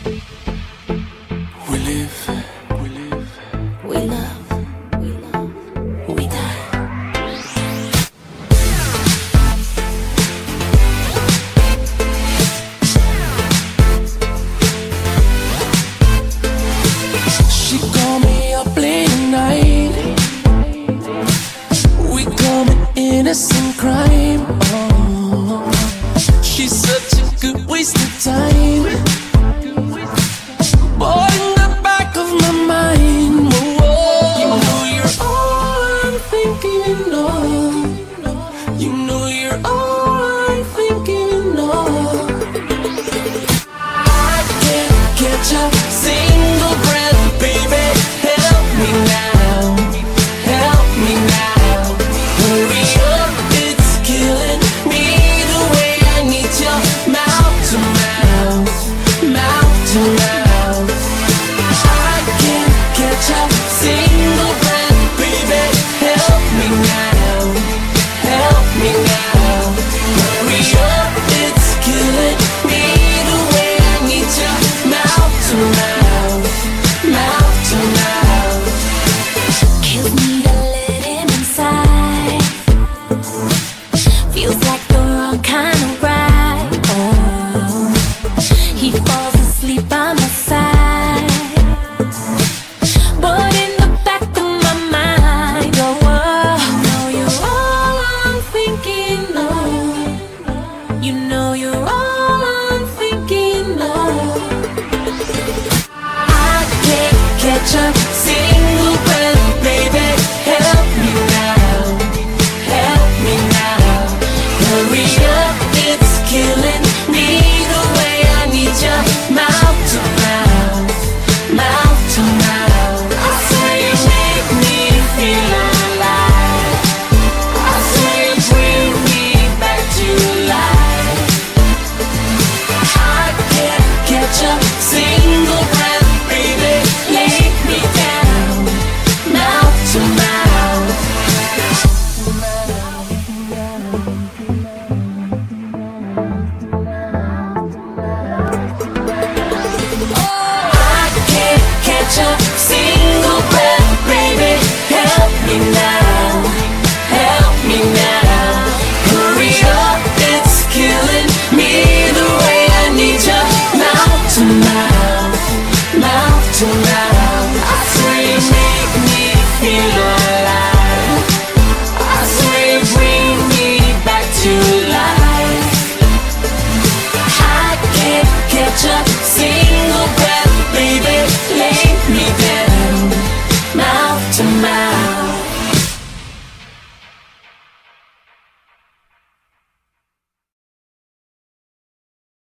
We live, we live, We love, we love, we die. She called me up late at night. We commit innocent crime. Oh, she's such a good waste of time. But in the back of my mind, whoa, you know you're all I'm thinking of. You know you're all I'm thinking of. I can't catch a single breath, baby. Help me now, help me now. Hurry up, it's killing me the way I need you. Mouth to mouth, mouth to mouth. I can't catch a single breath, baby. Help me now, help me now. Hurry up, it's killing me the way I need you. Mouth to mouth, mouth to mouth. Kills me to let him inside. Feels like the wrong kind of ride. Oh, he falls asleep by my side. But in the back of my mind, oh, you know you're all I'm thinking of. You know you're all I'm thinking of. I can't catch a single breath, baby. Help me now, help me now. Hurry up, it's killing me the way I need you. Mouth to mouth, mouth to mouth. I swear you make me feel alive. I swear you bring me back to life. I can't catch a single breath, baby. Lay me down, mouth to mouth. I can't catch a single breath, baby. Help me now, help me now. Hurry up, it's killing me the way I need you. Mouth to mouth.